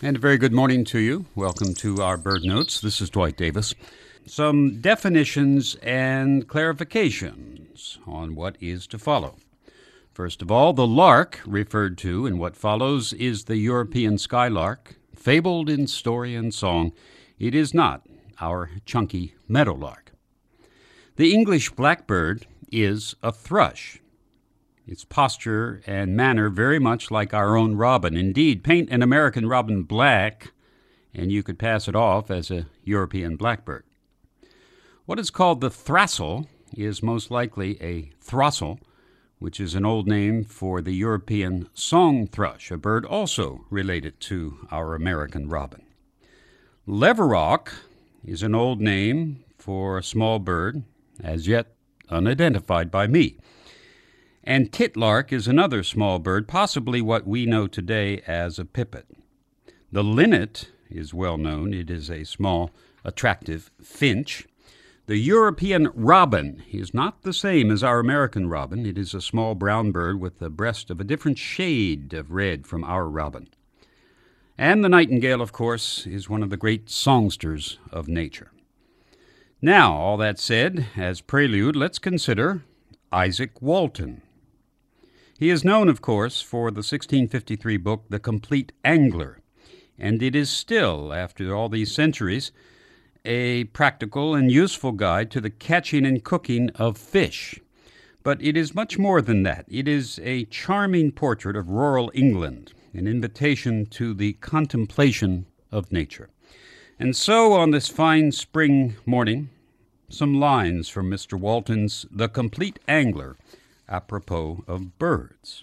And a very good morning to you. Welcome to our Bird Notes. This is Dwight Davis. Some definitions and clarifications on what is to follow. First of all, the lark referred to in what follows is the European skylark, fabled in story and song. It is not our chunky meadowlark. The English blackbird is a thrush. Its posture and manner very much like our own robin. Indeed, paint an American robin black, and you could pass it off as a European blackbird. What is called the thrastle is most likely a throstle, which is an old name for the European song thrush, a bird also related to our American robin. Leverrock is an old name for a small bird, as yet unidentified by me. And titlark is another small bird, possibly what we know today as a pipit. The linnet is well known. It is a small, attractive finch. The European robin is not the same as our American robin. It is a small brown bird with a breast of a different shade of red from our robin. And the nightingale, of course, is one of the great songsters of nature. Now, all that said, as prelude, let's consider Izaak Walton. He is known, of course, for the 1653 book, The Complete Angler, and it is still, after all these centuries, a practical and useful guide to the catching and cooking of fish. But it is much more than that. It is a charming portrait of rural England, an invitation to the contemplation of nature. And so, on this fine spring morning, some lines from Mr. Walton's The Complete Angler, apropos of birds.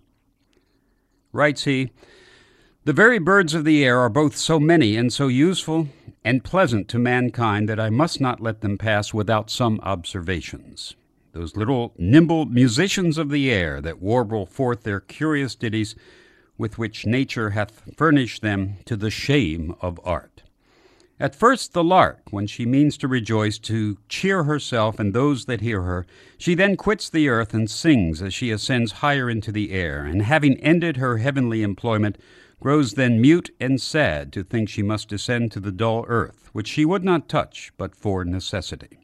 Writes he, "The very birds of the air are both so many and so useful and pleasant to mankind that I must not let them pass without some observations. Those little nimble musicians of the air that warble forth their curious ditties with which nature hath furnished them to the shame of art. At first the lark, when she means to rejoice, to cheer herself and those that hear her, she then quits the earth and sings as she ascends higher into the air, and having ended her heavenly employment, grows then mute and sad to think she must descend to the dull earth, which she would not touch but for necessity.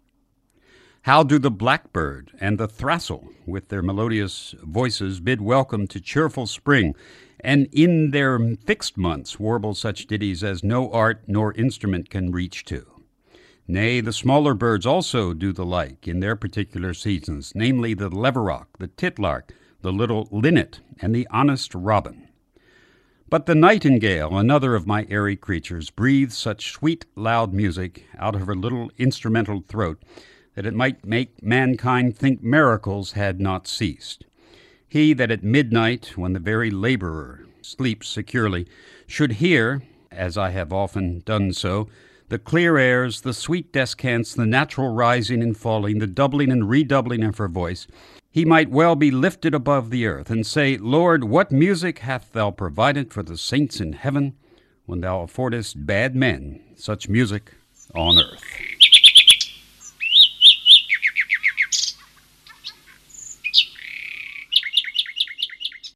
How do the blackbird and the thrastle, with their melodious voices, bid welcome to cheerful spring, and in their fixed months warble such ditties as no art nor instrument can reach to. Nay, the smaller birds also do the like in their particular seasons, namely the leverrock, the titlark, the little linnet, and the honest robin. But the nightingale, another of my airy creatures, breathes such sweet, loud music out of her little instrumental throat that it might make mankind think miracles had not ceased. He that at midnight, when the very laborer sleeps securely, should hear, as I have often done so, the clear airs, the sweet descants, the natural rising and falling, the doubling and redoubling of her voice, he might well be lifted above the earth, and say, Lord, what music hath thou provided for the saints in heaven, when thou affordest bad men such music on earth."